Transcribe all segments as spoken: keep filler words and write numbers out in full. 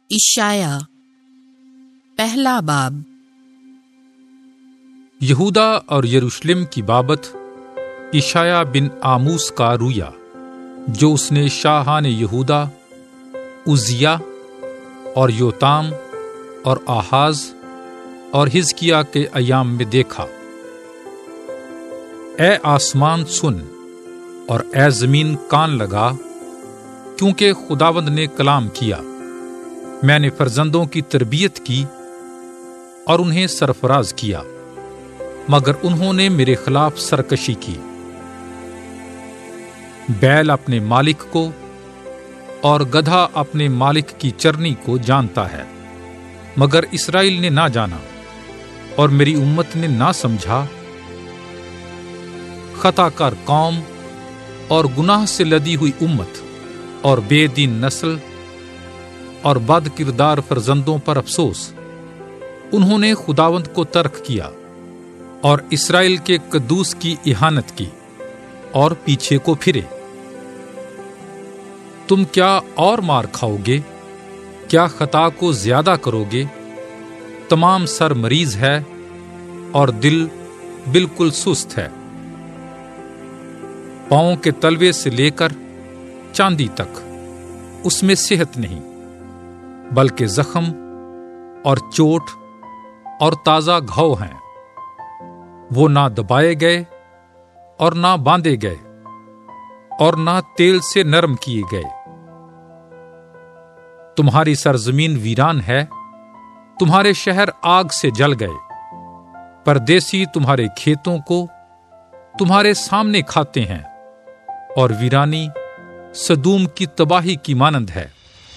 اشعیا پہلا باب۔ یہودا اور یروشلم کی بابت اشعیا بن آموس کا رویا جو اس نے شاہان یہودا، عزیہ اور یوتام اور آحاز اور حزقیاہ کے ایام میں دیکھا۔ اے آسمان سن اور اے زمین کان لگا، کیونکہ خداوند نے کلام کیا۔ میں نے فرزندوں کی تربیت کی اور انہیں سرفراز کیا، مگر انہوں نے میرے خلاف سرکشی کی۔ بیل اپنے مالک کو اور گدھا اپنے مالک کی چرنی کو جانتا ہے، مگر اسرائیل نے نہ جانا اور میری امت نے نہ سمجھا۔ خطا کار قوم اور گناہ سے لدی ہوئی امت اور بے دین نسل اور بد کردار فرزندوں پر افسوس۔ انہوں نے خداوند کو ترک کیا اور اسرائیل کے قدوس کی اہانت کی اور پیچھے کو پھرے۔ تم کیا اور مار کھاؤ گے؟ کیا خطا کو زیادہ کرو گے؟ تمام سر مریض ہے اور دل بالکل سست ہے۔ پاؤں کے تلوے سے لے کر چاندی تک اس میں صحت نہیں، بلکہ زخم اور چوٹ اور تازہ گھاؤ ہیں۔ وہ نہ دبائے گئے اور نہ باندھے گئے اور نہ تیل سے نرم کیے گئے۔ تمہاری سرزمین ویران ہے، تمہارے شہر آگ سے جل گئے۔ پردیسی تمہارے کھیتوں کو تمہارے سامنے کھاتے ہیں، اور ویرانی سدوم کی تباہی کی مانند ہے۔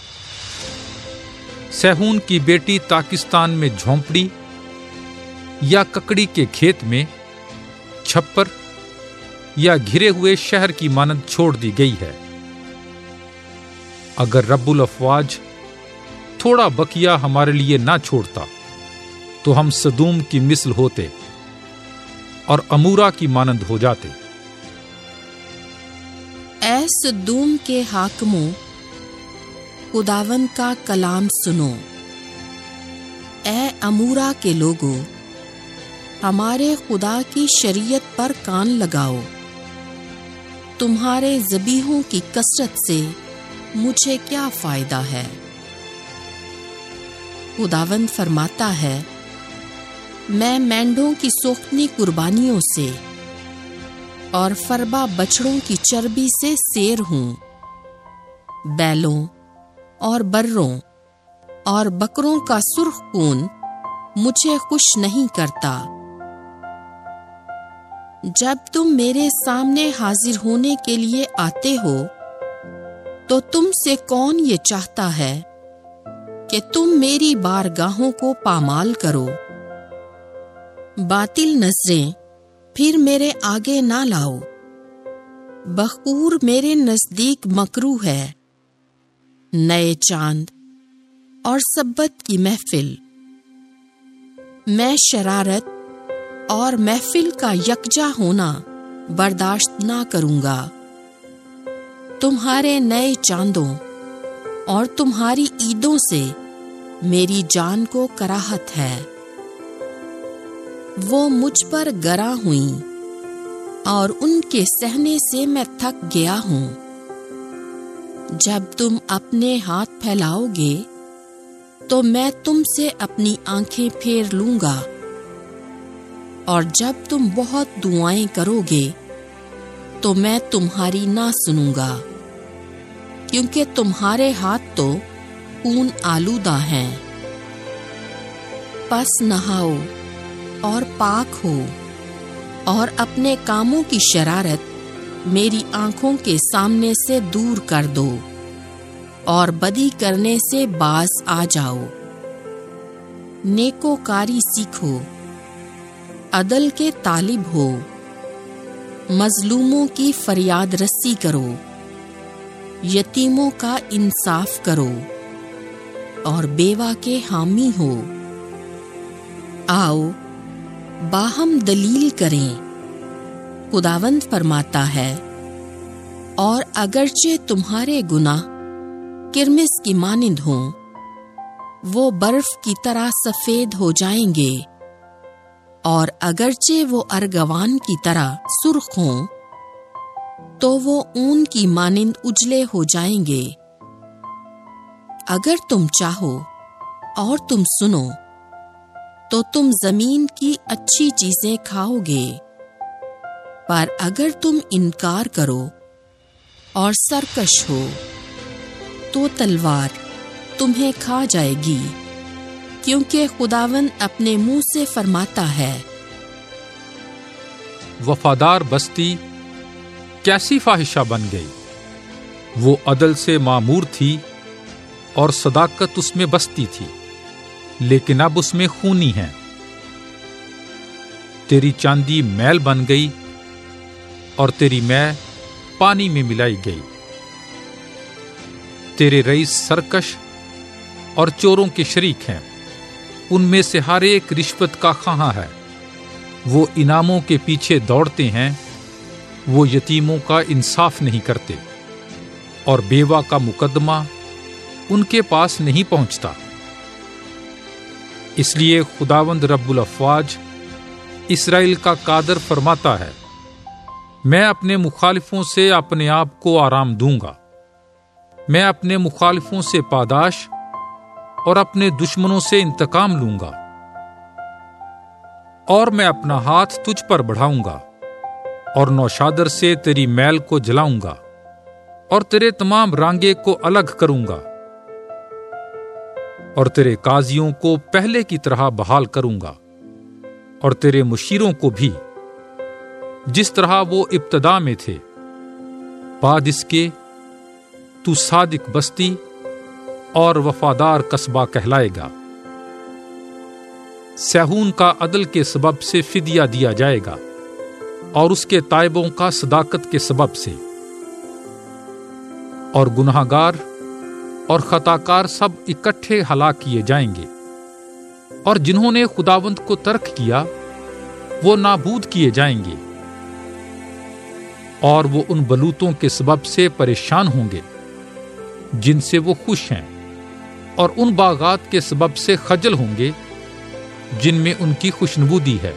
سیہون کی بیٹی تاکستان میں جھونپڑی یا ککڑی کے کھیت میں چھپر یا گھرے ہوئے شہر کی مانند چھوڑ دی گئی ہے۔ اگر رب الافواج تھوڑا بقیہ ہمارے لیے نہ چھوڑتا تو ہم سدوم کی مثل ہوتے اور امورا کی مانند ہو جاتے۔ اے سدوم کے حاکموں، خداوند کا کلام سنو۔ اے امورا کے لوگوں، ہمارے خدا کی شریعت پر کان لگاؤ۔ تمہارے ذبیحوں کی کثرت سے مجھے کیا فائدہ ہے؟ خداوند فرماتا ہے، میں مینڈوں کی سوختنی قربانیوں سے اور فربا بچڑوں کی چربی سے سیر ہوں۔ بیلوں اور بروں اور بکروں کا سرخ خون مجھے خوش نہیں کرتا۔ جب تم میرے سامنے حاضر ہونے کے لیے آتے ہو تو تم سے کون یہ چاہتا ہے کہ تم میری بارگاہوں کو پامال کرو؟ باطل نظریں پھر میرے آگے نہ لاؤ۔ بخور میرے نزدیک مکروہ ہے۔ نئے چاند اور سبت کی محفل، میں شرارت اور محفل کا یکجا ہونا برداشت نہ کروں گا۔ تمہارے نئے چاندوں اور تمہاری عیدوں سے میری جان کو کراہت ہے۔ وہ مجھ پر گراں ہوئیں اور ان کے سہنے سے میں تھک گیا ہوں۔ جب تم اپنے ہاتھ پھیلاؤ گے تو میں تم سے اپنی آنکھیں پھیر لوں گا، اور جب تم بہت دعائیں کرو گے تو میں تمہاری نہ سنوں گا، کیونکہ تمہارے ہاتھ تو خون آلودہ ہیں۔ پس نہاؤ اور پاک ہو، اور اپنے کاموں کی شرارت میری آنکھوں کے سامنے سے دور کر دو، اور بدی کرنے سے باز آ جاؤ۔ نیکوکاری سیکھو، عدل کے طالب ہو، مظلوموں کی فریاد رسی کرو، یتیموں کا انصاف کرو، اور بیوہ کے حامی ہو۔ آؤ باہم دلیل کریں، خداوند فرماتا ہے، اور اگرچہ تمہارے گناہ کرمس کی مانند ہوں وہ برف کی طرح سفید ہو جائیں گے، اور اگرچہ وہ ارغوان کی طرح سرخ ہوں تو وہ اون کی مانند اجلے ہو جائیں گے۔ اگر تم چاہو اور تم سنو تو تم زمین کی اچھی چیزیں کھاؤ گے، پر اگر تم انکار کرو اور سرکش ہو تو تلوار تمہیں کھا جائے گی، کیونکہ خداوند اپنے منہ سے فرماتا ہے۔ وفادار بستی کیسی فاحشہ بن گئی، وہ عدل سے معمور تھی اور صداقت اس میں بستی تھی، لیکن اب اس میں خونی ہے۔ تیری چاندی میل بن گئی اور تیری مے پانی میں ملائی گئی۔ تیرے رئیس سرکش اور چوروں کے شریک ہیں، ان میں سے ہر ایک رشوت کا خواہاں ہے۔ وہ انعاموں کے پیچھے دوڑتے ہیں، وہ یتیموں کا انصاف نہیں کرتے، اور بیوہ کا مقدمہ ان کے پاس نہیں پہنچتا۔ اس لیے خداوند رب الافواج اسرائیل کا قادر فرماتا ہے، میں اپنے مخالفوں سے اپنے آپ کو آرام دوں گا، میں اپنے مخالفوں سے پاداش اور اپنے دشمنوں سے انتقام لوں گا، اور میں اپنا ہاتھ تجھ پر بڑھاؤں گا اور نوشادر سے تیری میل کو جلاؤں گا اور تیرے تمام رانگے کو الگ کروں گا، اور تیرے قاضیوں کو پہلے کی طرح بحال کروں گا، اور تیرے مشیروں کو بھی جس طرح وہ ابتدا میں تھے۔ بعد اس کے تو صادق بستی اور وفادار قصبہ کہلائے گا۔ سیہون کا عدل کے سبب سے فدیہ دیا جائے گا، اور اس کے تائبوں کا صداقت کے سبب سے، اور گناہگار اور خطاکار سب اکٹھے ہلاک کیے جائیں گے، اور جنہوں نے خداوند کو ترک کیا وہ نابود کیے جائیں گے، اور وہ ان بلوتوں کے سبب سے پریشان ہوں گے جن سے وہ خوش ہیں، اور ان باغات کے سبب سے خجل ہوں گے جن میں ان کی خوشنودی ہے۔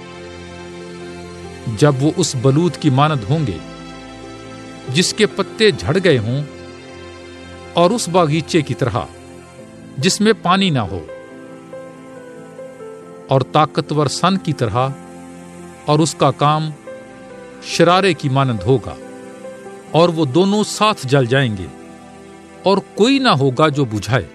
جب وہ اس بلوت کی مانند ہوں گے جس کے پتے جھڑ گئے ہوں، اور اس باغیچے کی طرح جس میں پانی نہ ہو، اور طاقتور سن کی طرح، اور اس کا کام شرارے کی مانند ہوگا، اور وہ دونوں ساتھ جل جائیں گے اور کوئی نہ ہوگا جو بجھائے۔